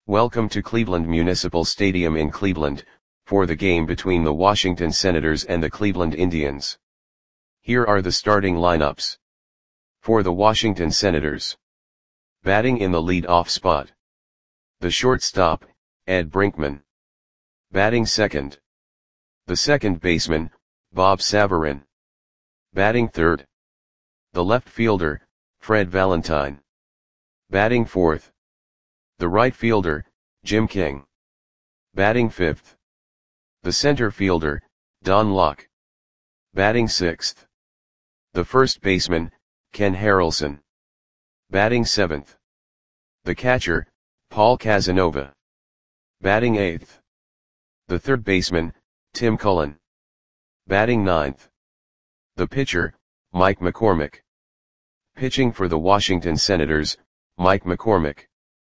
Welcome to Cleveland Municipal Stadium in Cleveland, for the game between the Washington Senators and the Cleveland Indians. Here are the starting lineups. For the Washington Senators. Batting in the lead-off spot. The shortstop, Ed Brinkman. Batting second. The second baseman, Bob Savarin. Batting third. The left fielder, Fred Valentine. Batting fourth. The right fielder, Jim King. Batting fifth. The center fielder, Don Locke. Batting sixth. The first baseman, Ken Harrelson. Batting seventh. The catcher, Paul Casanova. Batting eighth. The third baseman, Tim Cullen. Batting ninth. The pitcher, Mike McCormick. Pitching for the Washington Senators, Mike McCormick.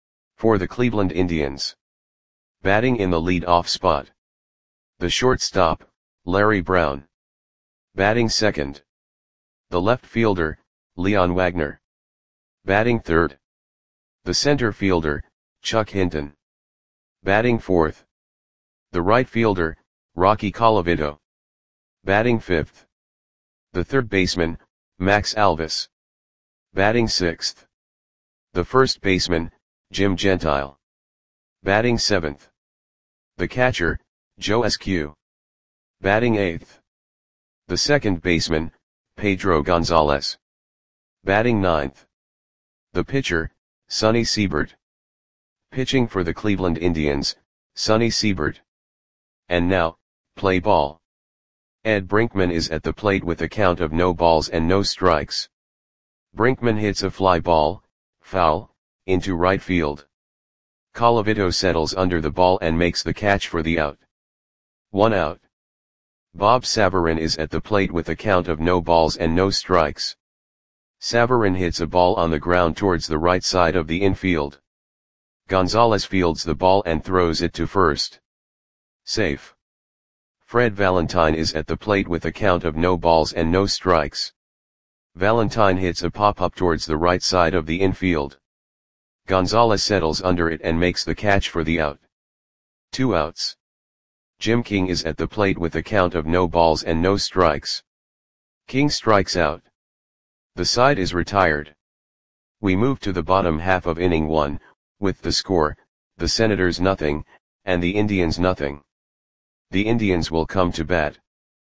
For the Cleveland Indians. Batting in the lead-off spot. The shortstop, Larry Brown. Batting second. The left fielder, Leon Wagner. Batting third. The center fielder, Chuck Hinton. Batting fourth. The right fielder, Rocky Colavito. Batting fifth. The third baseman, Max Alvis. Batting sixth. The first baseman, Jim Gentile. Batting seventh. The catcher, Joe Eskew. Batting eighth. The second baseman, Pedro Gonzalez. Batting ninth. The pitcher, Sonny Siebert. Pitching for the Cleveland Indians, Sonny Siebert. And now, play ball. Ed Brinkman is at the plate with a count of no balls and no strikes. Brinkman hits a fly ball, foul, into right field. Colavito settles under the ball and makes the catch for the out. 1 out. Bob Savarin is at the plate with a count of no balls and no strikes. Savarin hits a ball on the ground towards the right side of the infield. Gonzalez fields the ball and throws it to first. Safe. Fred Valentine is at the plate with a count of no balls and no strikes. Valentine hits a pop-up towards the right side of the infield. Gonzalez settles under it and makes the catch for the out. 2 outs. Jim King is at the plate with a count of no balls and no strikes. King strikes out. The side is retired. We move to the bottom half of inning 1, with the score, the Senators nothing, and the Indians nothing. The Indians will come to bat.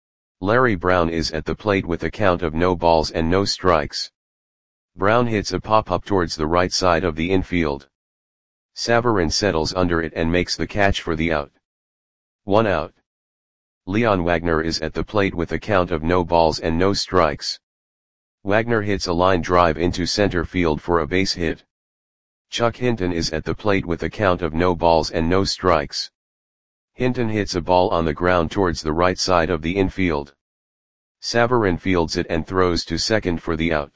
Larry Brown is at the plate with a count of no balls and no strikes. Brown hits a pop-up towards the right side of the infield. Savarin settles under it and makes the catch for the out. 1 out. Leon Wagner is at the plate with a count of no balls and no strikes. Wagner hits a line drive into center field for a base hit. Chuck Hinton is at the plate with a count of no balls and no strikes. Hinton hits a ball on the ground towards the right side of the infield. Savarin fields it and throws to second for the out.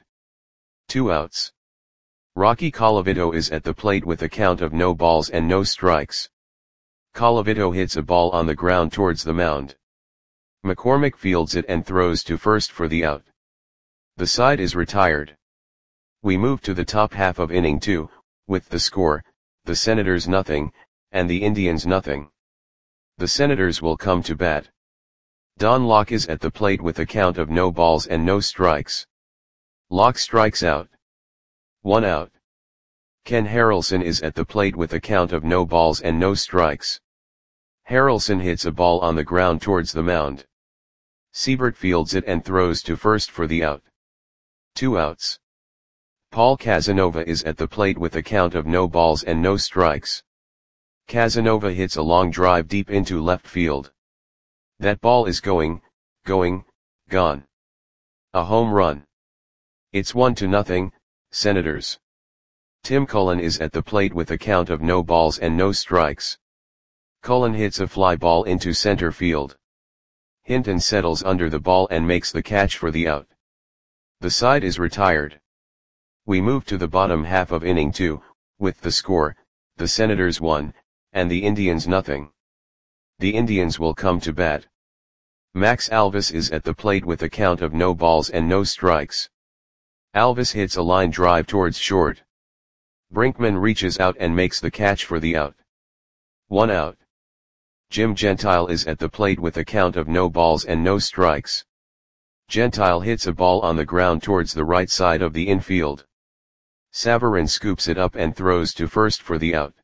2 outs. Rocky Colavito is at the plate with a count of no balls and no strikes. Colavito hits a ball on the ground towards the mound. McCormick fields it and throws to first for the out. The side is retired. We move to the top half of inning 2, with the score, the Senators nothing, and the Indians nothing. The Senators will come to bat. Don Locke is at the plate with a count of no balls and no strikes. Locke strikes out. 1 out. Ken Harrelson is at the plate with a count of no balls and no strikes. Harrelson hits a ball on the ground towards the mound. Siebert fields it and throws to first for the out. 2 outs. Paul Casanova is at the plate with a count of no balls and no strikes. Casanova hits a long drive deep into left field. That ball is gone. A home run. It's 1-0, Senators. Tim Cullen is at the plate with a count of no balls and no strikes. Cullen hits a fly ball into center field. Hinton settles under the ball and makes the catch for the out. The side is retired. We move to the bottom half of inning 2, with the score, the Senators 1, and the Indians nothing. The Indians will come to bat. Max Alvis is at the plate with a count of no balls and no strikes. Alvis hits a line drive towards short. Brinkman reaches out and makes the catch for the out. 1 out. Jim Gentile is at the plate with a count of no balls and no strikes. Gentile hits a ball on the ground towards the right side of the infield. Savarin scoops it up and throws to first for the out.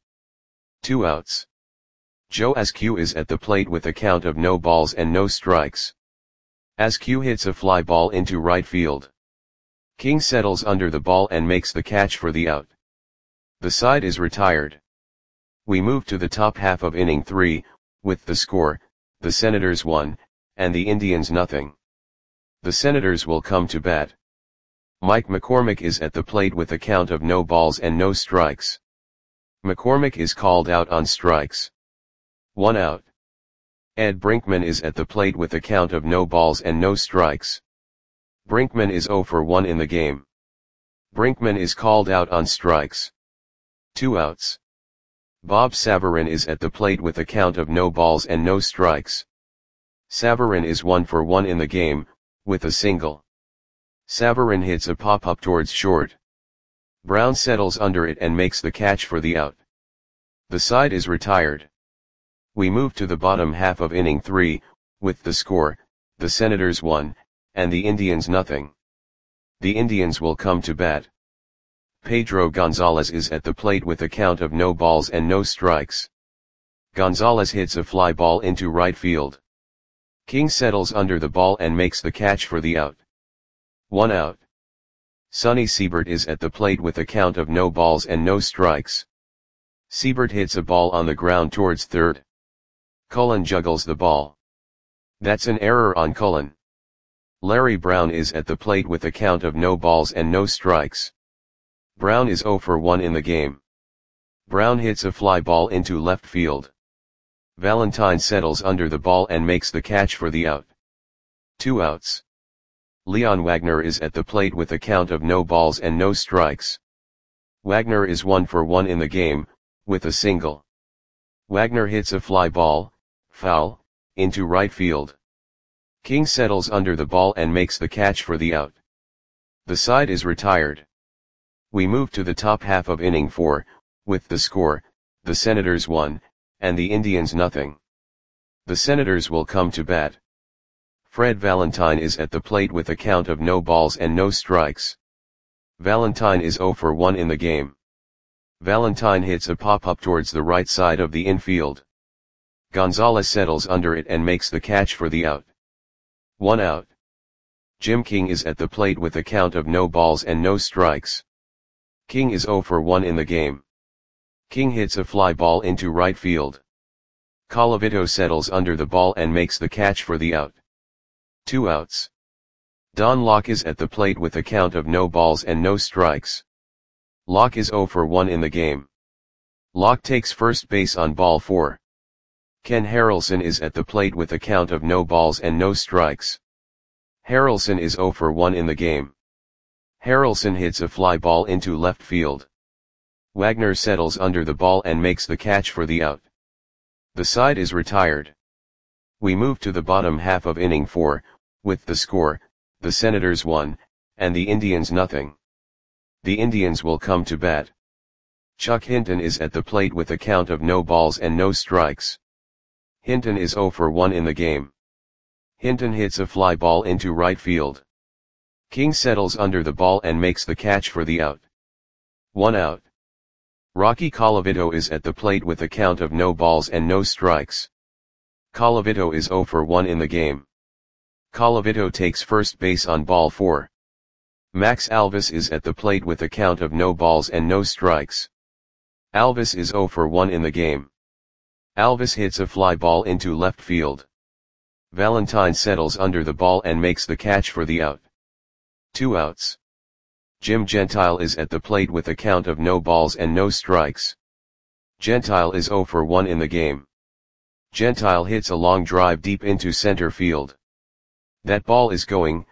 2 outs. Joe Askew is at the plate with a count of no balls and no strikes. Askew hits a fly ball into right field. King settles under the ball and makes the catch for the out. The side is retired. We move to the top half of inning 3, with the score, the Senators 1, and the Indians nothing. The Senators will come to bat. Mike McCormick is at the plate with a count of no balls and no strikes. McCormick is called out on strikes. 1 out. Ed Brinkman is at the plate with a count of no balls and no strikes. Brinkman is 0 for 1 in the game. Brinkman is called out on strikes. 2 outs. Bob Savarin is at the plate with a count of no balls and no strikes. Savarin is 1 for 1 in the game, with a single. Savarin hits a pop-up towards short. Brown settles under it and makes the catch for the out. The side is retired. We move to the bottom half of inning 3, with the score, the Senators 1, and the Indians nothing. The Indians will come to bat. Pedro Gonzalez is at the plate with a count of no balls and no strikes. Gonzalez hits a fly ball into right field. King settles under the ball and makes the catch for the out. 1 out. Sonny Siebert is at the plate with a count of no balls and no strikes. Siebert hits a ball on the ground towards third. Cullen juggles the ball. That's an error on Cullen. Larry Brown is at the plate with a count of no balls and no strikes. Brown is 0 for 1 in the game. Brown hits a fly ball into left field. Valentine settles under the ball and makes the catch for the out. 2 outs. Leon Wagner is at the plate with a count of no balls and no strikes. Wagner is 1 for 1 in the game, with a single. Wagner hits a fly ball, foul, into right field. King settles under the ball and makes the catch for the out. The side is retired. We move to the top half of inning 4, with the score, the Senators 1, and the Indians nothing. The Senators will come to bat. Fred Valentine is at the plate with a count of no balls and no strikes. Valentine is 0 for 1 in the game. Valentine hits a pop-up towards the right side of the infield. Gonzalez settles under it and makes the catch for the out. 1 out. Jim King is at the plate with a count of no balls and no strikes. King is 0 for 1 in the game. King hits a fly ball into right field. Colavito settles under the ball and makes the catch for the out. 2 outs. Don Locke is at the plate with a count of no balls and no strikes. Locke is 0 for 1 in the game. Locke takes first base on ball 4. Ken Harrelson is at the plate with a count of no balls and no strikes. Harrelson is 0 for 1 in the game. Harrelson hits a fly ball into left field. Wagner settles under the ball and makes the catch for the out. The side is retired. We move to the bottom half of inning 4, with the score, the Senators 1, and the Indians nothing. The Indians will come to bat. Chuck Hinton is at the plate with a count of no balls and no strikes. Hinton is 0 for 1 in the game. Hinton hits a fly ball into right field. King settles under the ball and makes the catch for the out. 1 out. Rocky Colavito is at the plate with a count of no balls and no strikes. Colavito is 0 for 1 in the game. Colavito takes first base on ball 4. Max Alvis is at the plate with a count of no balls and no strikes. Alvis is 0 for 1 in the game. Alvis hits a fly ball into left field. Valentine settles under the ball and makes the catch for the out. 2 outs. Jim Gentile is at the plate with a count of no balls and no strikes. Gentile is 0 for 1 in the game. Gentile hits a long drive deep into center field. That ball is gone.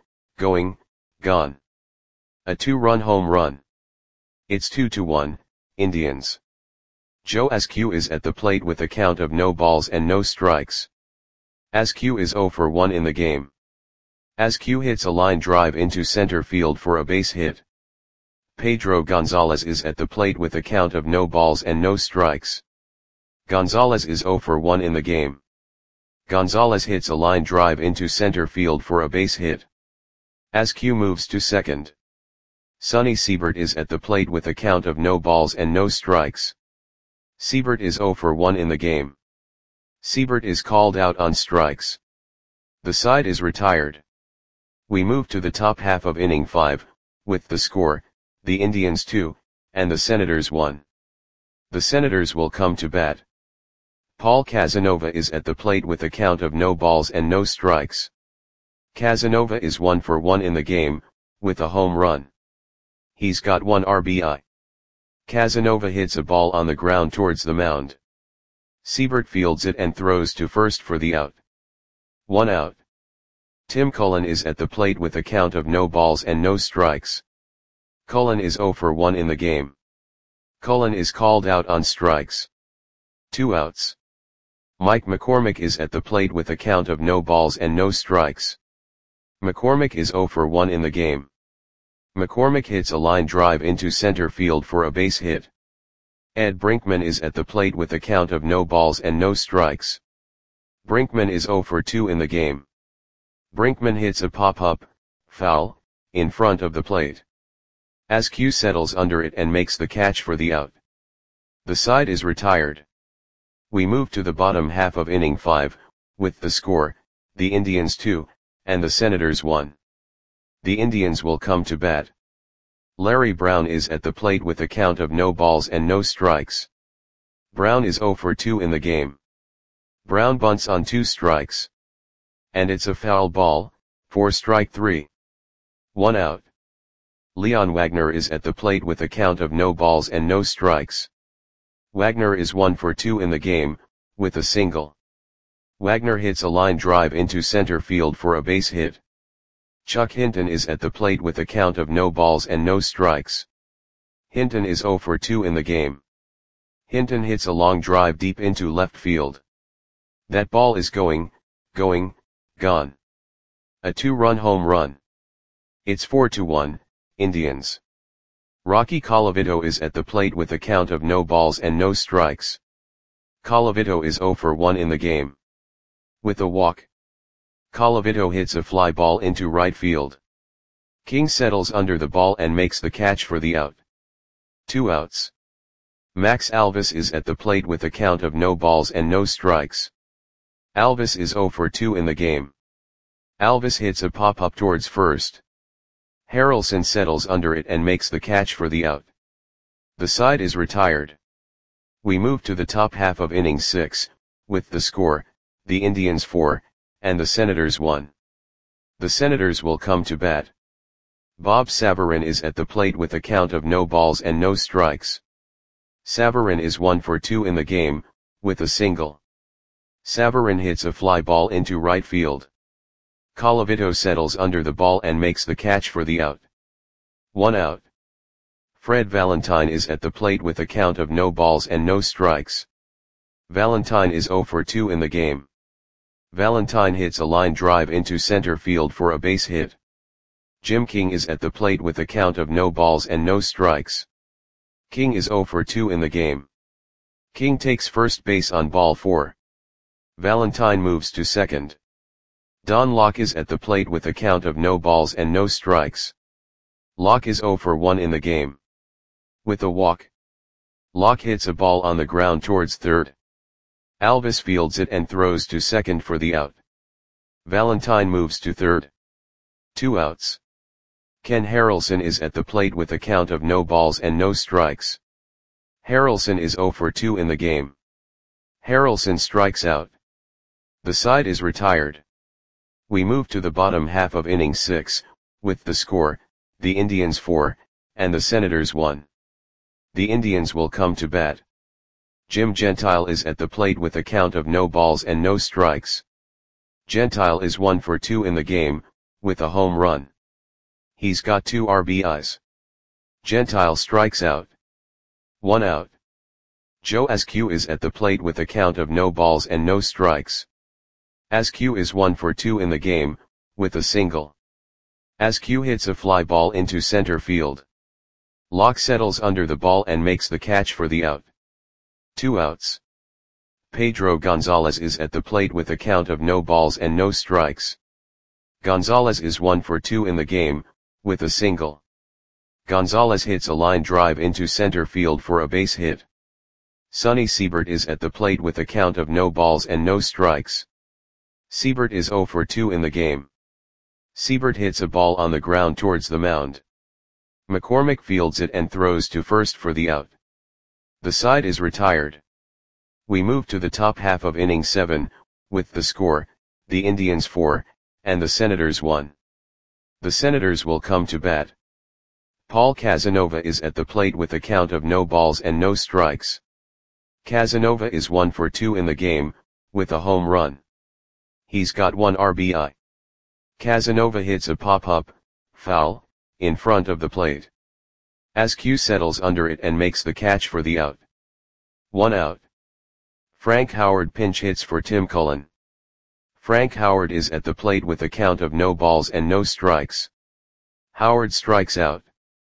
A 2-run home run. It's 2-1, Indians. Joe Askew is at the plate with a count of no balls and no strikes. Askew is 0 for 1 in the game. Askew hits a line drive into center field for a base hit. Pedro Gonzalez is at the plate with a count of no balls and no strikes. Gonzalez is 0 for 1 in the game. Gonzalez hits a line drive into center field for a base hit. Askew moves to second. Sonny Siebert is at the plate with a count of no balls and no strikes. Siebert is 0 for 1 in the game. Siebert is called out on strikes. The side is retired. We move to the top half of inning 5, with the score, the Indians 2, and the Senators 1. The Senators will come to bat. Paul Casanova is at the plate with a count of no balls and no strikes. Casanova is 1 for 1 in the game, with a home run. He's got 1 RBI. Casanova hits a ball on the ground towards the mound. Siebert fields it and throws to first for the out. 1 out. Tim Cullen is at the plate with a count of no balls and no strikes. Cullen is 0 for 1 in the game. Cullen is called out on strikes. 2 outs. Mike McCormick is at the plate with a count of no balls and no strikes. McCormick is 0 for 1 in the game. McCormick hits a line drive into center field for a base hit. Ed Brinkman is at the plate with a count of no balls and no strikes. Brinkman is 0 for 2 in the game. Brinkman hits a pop-up, foul, in front of the plate. Askew settles under it and makes the catch for the out. The side is retired. We move to the bottom half of inning 5, with the score, the Indians 2, and the Senators 1. The Indians will come to bat. Larry Brown is at the plate with a count of no balls and no strikes. Brown is 0 for 2 in the game. Brown bunts on 2 strikes. And it's a foul ball, for strike 3. 1 out. Leon Wagner is at the plate with a count of no balls and no strikes. Wagner is 1 for 2 in the game, with a single. Wagner hits a line drive into center field for a base hit. Chuck Hinton is at the plate with a count of no balls and no strikes. Hinton is 0 for 2 in the game. Hinton hits a long drive deep into left field. That ball is gone. A 2-run home run. It's 4-1, Indians. Rocky Colavito is at the plate with a count of no balls and no strikes. Colavito is 0 for 1 in the game. With a walk. Colavito hits a fly ball into right field. King settles under the ball and makes the catch for the out. 2 outs. Max Alvis is at the plate with a count of no balls and no strikes. Alvis is 0 for 2 in the game. Alvis hits a pop-up towards first. Harrelson settles under it and makes the catch for the out. The side is retired. We move to the top half of inning 6, with the score, the Indians 4, and the Senators 1. The Senators will come to bat. Bob Savarin is at the plate with a count of no balls and no strikes. Savarin is 1 for 2 in the game, with a single. Savarin hits a fly ball into right field. Colavito settles under the ball and makes the catch for the out. 1 out. Fred Valentine is at the plate with a count of no balls and no strikes. Valentine is 0 for 2 in the game. Valentine hits a line drive into center field for a base hit. Jim King is at the plate with a count of no balls and no strikes. King is 0 for 2 in the game. King takes first base on ball 4. Valentine moves to second. Don Locke is at the plate with a count of no balls and no strikes. Locke is 0 for 1 in the game. With a walk. Locke hits a ball on the ground towards third. Alvis fields it and throws to second for the out. Valentine moves to third. 2 outs. Ken Harrelson is at the plate with a count of no balls and no strikes. Harrelson is 0 for 2 in the game. Harrelson strikes out. The side is retired. We move to the bottom half of inning 6, with the score, the Indians 4, and the Senators 1. The Indians will come to bat. Jim Gentile is at the plate with a count of no balls and no strikes. Gentile is 1 for 2 in the game, with a home run. He's got 2 RBIs. Gentile strikes out. 1 out. Joe Askew is at the plate with a count of no balls and no strikes. Askew is 1 for 2 in the game, with a single. Askew hits a fly ball into center field. Locke settles under the ball and makes the catch for the out. 2 outs. Pedro Gonzalez is at the plate with a count of no balls and no strikes. Gonzalez is 1 for 2 in the game, with a single. Gonzalez hits a line drive into center field for a base hit. Sonny Siebert is at the plate with a count of no balls and no strikes. Siebert is 0 for 2 in the game. Siebert hits a ball on the ground towards the mound. McCormick fields it and throws to first for the out. The side is retired. We move to the top half of inning 7, with the score, the Indians 4, and the Senators 1. The Senators will come to bat. Paul Casanova is at the plate with a count of no balls and no strikes. Casanova is 1 for 2 in the game, with a home run. He's got 1 RBI. Casanova hits a pop-up, foul, in front of the plate. Askew settles under it and makes the catch for the out. 1 out. Frank Howard pinch hits for Tim Cullen. Frank Howard is at the plate with a count of no balls and no strikes. Howard strikes out.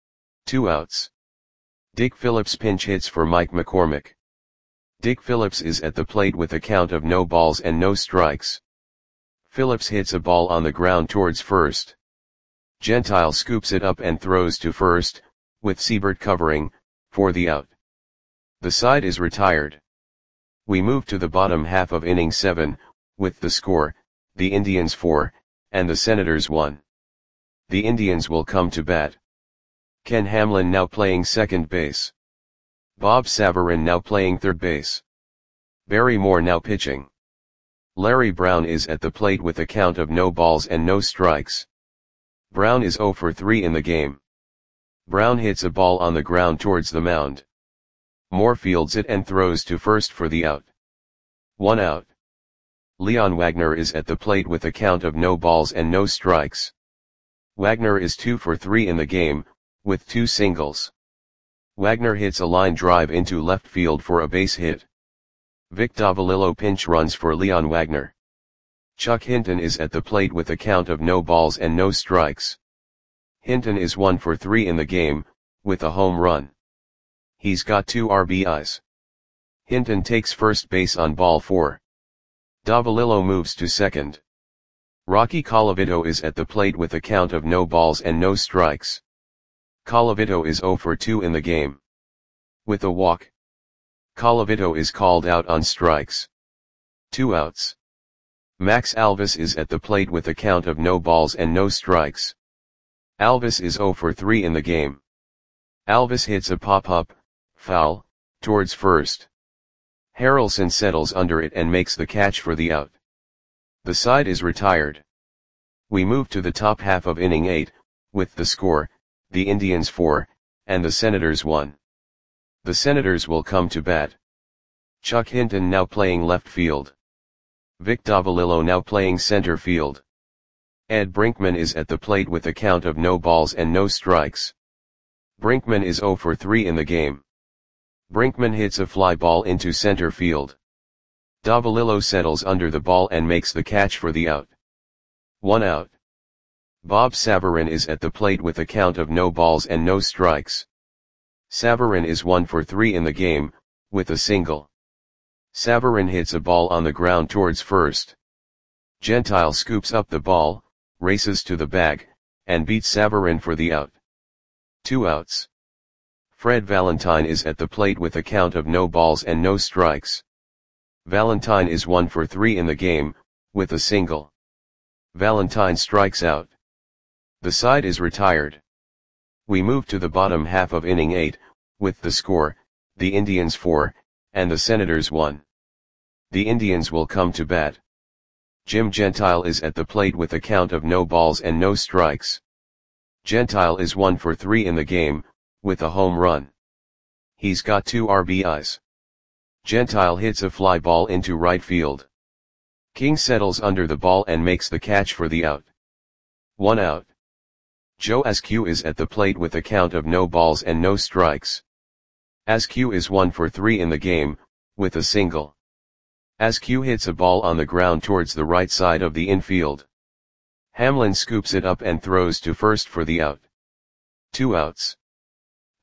2 outs. Dick Phillips pinch hits for Mike McCormick. Dick Phillips is at the plate with a count of no balls and no strikes. Phillips hits a ball on the ground towards first. Gentile scoops it up and throws to first, with Siebert covering, for the out. The side is retired. We move to the bottom half of inning 7, with the score, the Indians 4, and the Senators 1. The Indians will come to bat. Ken Hamlin now playing second base. Bob Savarin now playing third base. Barry Moore now pitching. Larry Brown is at the plate with a count of no balls and no strikes. Brown is 0 for 3 in the game. Brown hits a ball on the ground towards the mound. Moore fields it and throws to first for the out. 1 out. Leon Wagner is at the plate with a count of no balls and no strikes. Wagner is 2 for 3 in the game, with 2 singles. Wagner hits a line drive into left field for a base hit. Vic Davalillo pinch runs for Leon Wagner. Chuck Hinton is at the plate with a count of no balls and no strikes. Hinton is 1 for 3 in the game, with a home run. He's got 2 RBIs. Hinton takes first base on ball 4. Davalillo moves to second. Rocky Colavito is at the plate with a count of no balls and no strikes. Colavito is 0 for 2 in the game. With a walk. Colavito is called out on strikes. 2 outs. Max Alvis is at the plate with a count of no balls and no strikes. Alvis is 0 for 3 in the game. Alvis hits a pop-up, foul, towards first. Harrelson settles under it and makes the catch for the out. The side is retired. We move to the top half of inning 8, with the score, the Indians 4, and the Senators 1. The Senators will come to bat. Chuck Hinton now playing left field. Vic Davalillo now playing center field. Ed Brinkman is at the plate with a count of no balls and no strikes. Brinkman is 0 for 3 in the game. Brinkman hits a fly ball into center field. Davalillo settles under the ball and makes the catch for the out. 1 out. Bob Savarin is at the plate with a count of no balls and no strikes. Savarin is 1 for 3 in the game, with a single. Savarin hits a ball on the ground towards first. Gentile scoops up the ball, races to the bag, and beats Savarin for the out. 2 outs. Fred Valentine is at the plate with a count of no balls and no strikes. Valentine is 1 for 3 in the game, with a single. Valentine strikes out. The side is retired. We move to the bottom half of inning 8, with the score, the Indians 4, and the Senators 1. The Indians will come to bat. Jim Gentile is at the plate with a count of no balls and no strikes. Gentile is 1 for 3 in the game, with a home run. He's got 2 RBIs. Gentile hits a fly ball into right field. King settles under the ball and makes the catch for the out. 1 out. Joe Askew is at the plate with a count of no balls and no strikes. Askew is 1 for 3 in the game, with a single. Askew hits a ball on the ground towards the right side of the infield. Hamlin scoops it up and throws to first for the out. 2 outs.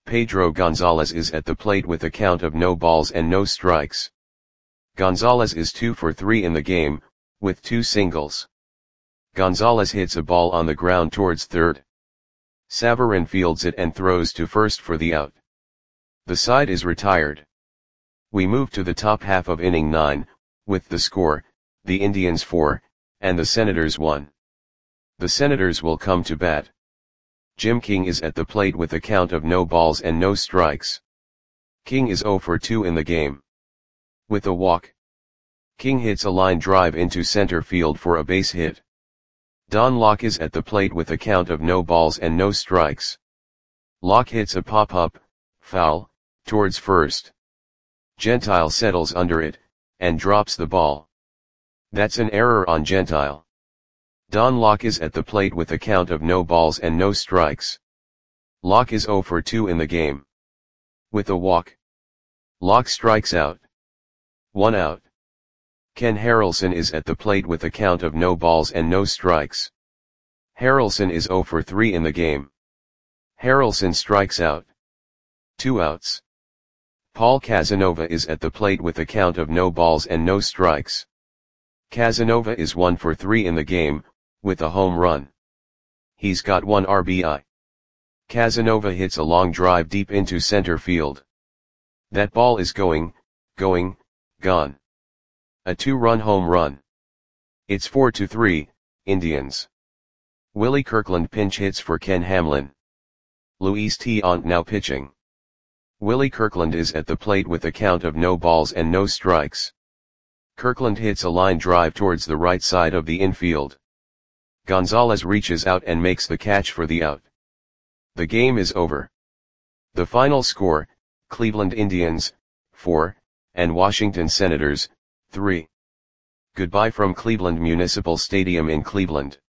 Pedro Gonzalez is at the plate with a count of no balls and no strikes. Gonzalez is 2 for 3 in the game, with 2 singles. Gonzalez hits a ball on the ground towards third. Savarin fields it and throws to first for the out. The side is retired. We move to the top half of inning 9, with the score, the Indians 4, and the Senators 1. The Senators will come to bat. Jim King is at the plate with a count of no balls and no strikes. King is 0 for 2 in the game. With a walk, King hits a line drive into center field for a base hit. Don Locke is at the plate with a count of no balls and no strikes. Locke hits a pop-up, foul, towards first. Gentile settles under it, and drops the ball. That's an error on Gentile. Don Locke is at the plate with a count of no balls and no strikes. Locke is 0 for 2 in the game. With a walk, Locke strikes out. 1 out. Ken Harrelson is at the plate with a count of no balls and no strikes. Harrelson is 0 for 3 in the game. Harrelson strikes out. 2 outs. Paul Casanova is at the plate with a count of no balls and no strikes. Casanova is 1 for 3 in the game, with a home run. He's got 1 RBI. Casanova hits a long drive deep into center field. That ball is going, gone. A 2-run home run. It's 4-3, Indians. Willie Kirkland pinch hits for Ken Hamlin. Luis Tiant now pitching. Willie Kirkland is at the plate with a count of no balls and no strikes. Kirkland hits a line drive towards the right side of the infield. Gonzalez reaches out and makes the catch for the out. The game is over. The final score, Cleveland Indians, 4, and Washington Senators, 3. Goodbye from Cleveland Municipal Stadium in Cleveland.